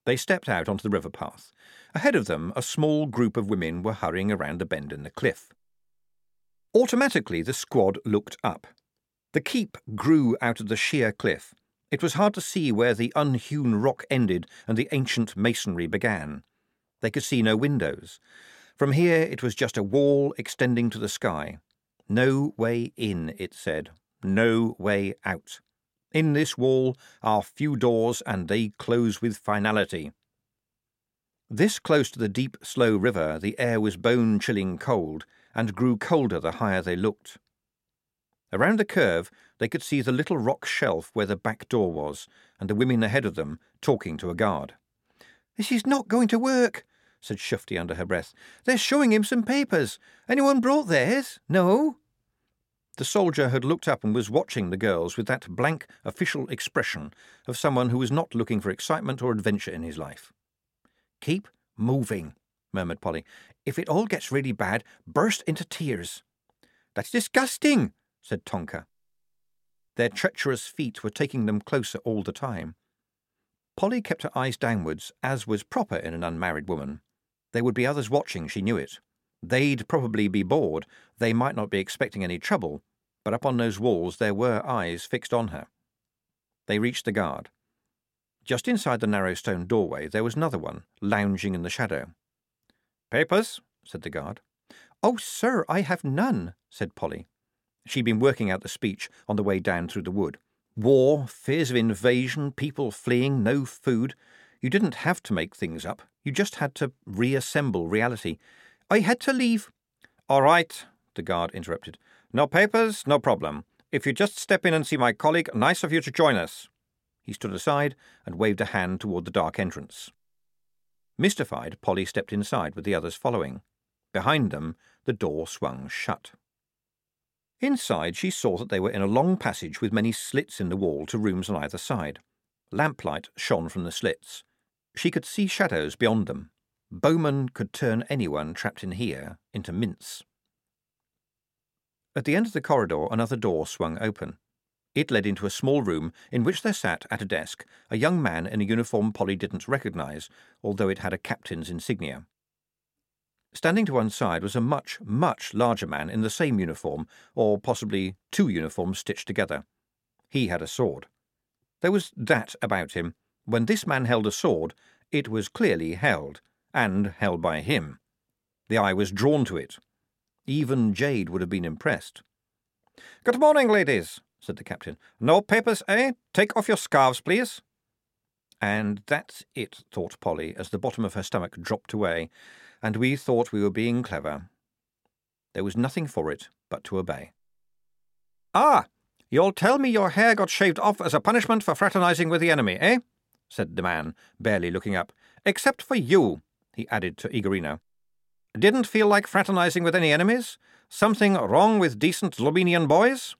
They stepped out onto the river path. Ahead of them, a small group of women were hurrying around the bend in the cliff. Automatically, the squad looked up. The keep grew out of the sheer cliff. It was hard to see where the unhewn rock ended and the ancient masonry began. They could see no windows. From here it was just a wall extending to the sky. No way in, it said. No way out. In this wall are few doors, and they close with finality. This close to the deep, slow river, the air was bone-chilling cold, and grew colder the higher they looked. Around the curve, they could see the little rock shelf where the back door was, and the women ahead of them talking to a guard. "This is not going to work," said Shufti under her breath. "They're showing him some papers. Anyone brought theirs? No?" The soldier had looked up and was watching the girls with that blank official expression of someone who was not looking for excitement or adventure in his life. "Keep moving," murmured Polly. "If it all gets really bad, burst into tears." "That's disgusting," said Tonka. Their treacherous feet were taking them closer all the time. Polly kept her eyes downwards, as was proper in an unmarried woman. There would be others watching, she knew it. They'd probably be bored. They might not be expecting any trouble, but up on those walls there were eyes fixed on her. They reached the guard. Just inside the narrow stone doorway there was another one, lounging in the shadow. "Papers?" said the guard. "Oh, sir, I have none," said Polly. She'd been working out the speech on the way down through the wood. War, fears of invasion, people fleeing, no food. You didn't have to make things up. You just had to reassemble reality. "I had to leave." "All right," the guard interrupted. "No papers, no problem. If you just step in and see my colleague, nice of you to join us." He stood aside and waved a hand toward the dark entrance. Mystified, Polly stepped inside with the others following. Behind them, the door swung shut. Inside, she saw that they were in a long passage with many slits in the wall to rooms on either side. Lamplight shone from the slits. She could see shadows beyond them. Bowman could turn anyone trapped in here into mince. At the end of the corridor, another door swung open. It led into a small room in which there sat, at a desk, a young man in a uniform Polly didn't recognise, although it had a captain's insignia. Standing to one side was a much, much larger man in the same uniform, or possibly two uniforms stitched together. He had a sword. There was that about him. When this man held a sword, it was clearly held, and held by him. The eye was drawn to it. Even Jade would have been impressed. "Good morning, ladies," said the captain. "No papers, eh? Take off your scarves, please." And that's it, thought Polly, as the bottom of her stomach dropped away, and we thought we were being clever. There was nothing for it but to obey. "Ah, you'll tell me your hair got shaved off as a punishment for fraternizing with the enemy, eh?" said the man, barely looking up. "Except for you," he added to Igorina. "Didn't feel like fraternizing with any enemies? Something wrong with decent Lobenian boys?"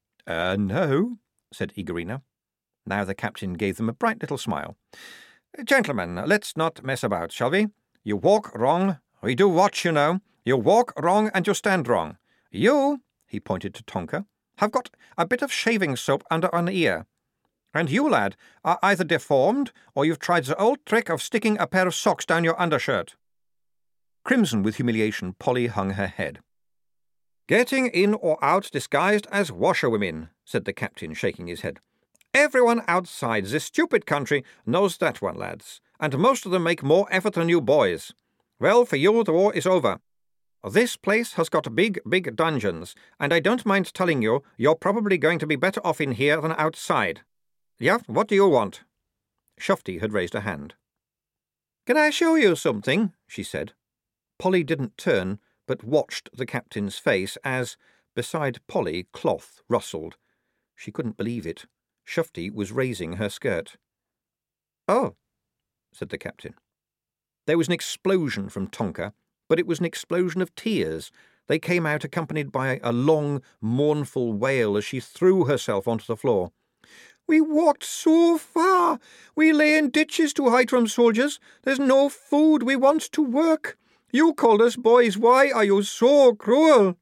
No," said Igorina. Now the captain gave them a bright little smile. "Gentlemen, let's not mess about, shall we? You walk wrong. We do watch, you know. You walk wrong and you stand wrong. You," he pointed to Tonka, "have got a bit of shaving soap under an ear. And you, lad, are either deformed or you've tried the old trick of sticking a pair of socks down your undershirt." Crimson with humiliation, Polly hung her head. "Getting in or out disguised as washerwomen," said the captain, shaking his head. "Everyone outside this stupid country knows that one, lads, and most of them make more effort than you boys. Well, for you the war is over. This place has got big, big dungeons, and I don't mind telling you you're probably going to be better off in here than outside. Yeah, what do you want?" Shufti had raised a hand. "Can I show you something?" she said. Polly didn't turn, but watched the captain's face as, beside Polly, cloth rustled. She couldn't believe it. Shufti was raising her skirt. "Oh," said the captain. There was an explosion from Tonka, but it was an explosion of tears. They came out accompanied by a long, mournful wail as she threw herself onto the floor. "We walked so far. We lay in ditches to hide from soldiers. There's no food. We want to work. You called us boys. Why are you so cruel?"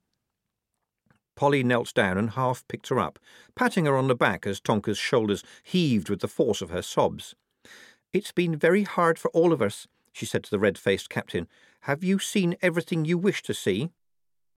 Polly knelt down and half picked her up, patting her on the back as Tonka's shoulders heaved with the force of her sobs. "It's been very hard for all of us," she said to the red-faced captain. "Have you seen everything you wish to see?"